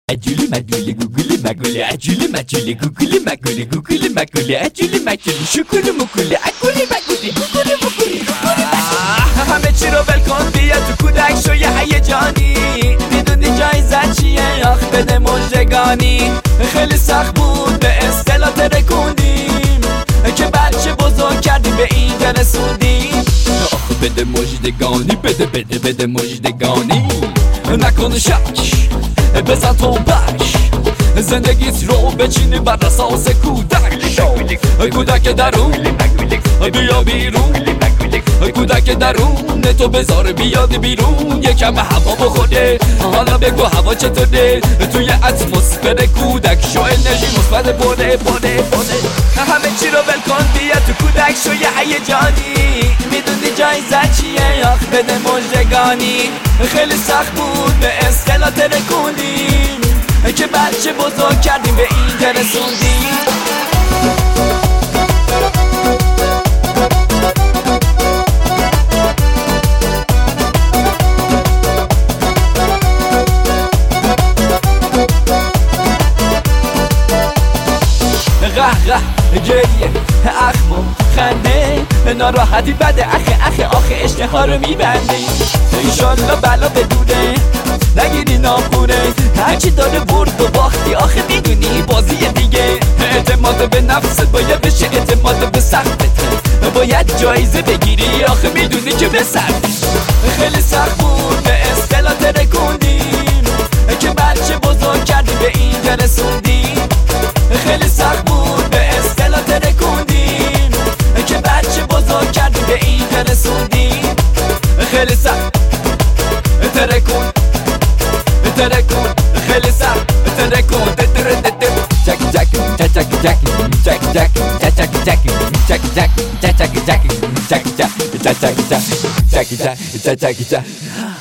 عجولی مگولی گوگولی مگولی عجولی مجولی گوگولی مگولی گوگولی مگولی عجولی مجولی شکولی مکولی عگولی مگولی گوگولی مکولی همه چی رو ول کن بیا تو کودک شو یه هیجانی میدونی جایزت چیه آخ بده مژدگانی خیلی سخت بود به اصطلاح ترکوندیم که بچه بزرگ کردیم به اینجا رسوندیم آخ بده مژدگانی بده مژدگانی نکن شک بزن تو بش زندگیت رو بچینی بر اساس کودک درون بیا بیرون کودک درون تو بذار بیاد بیرون یکم هوا بخوره حالا بگو هوا چطوره توی اتمسفر کودک شو انرژی مثبت پره همه چی رو ول کن بیا تو کودک شو یه هیجانی میدونی جایزت چیه آخ بده مژدگانی خیلی سخت بود به اصطلاح ترکوندیم که بچه بزرگ کردیم به اینجا رسوندیم غه گریه اخمو خنده ناراحتی بده آخه اشتها رو میبنده ایشالله بلا بدونه نگیری ناخونه هرچی داره برد و باختی آخه میدونی بازی دیگه اعتماد به نفست باید بشه اعتماد به سختت باید جایزه بگیری آخه میدونی که به سخت خیلی سخت بود به اصطلاح ترکوندیم که بچه بزرگ کردیم به اینجا رسوندیم خیلی سخت بود به اصطلاح ترکوندیم که بچه بزرگ کردیم به اینجا رسوندیم خیلی سخت ترکون خیلی سخت ترکون جک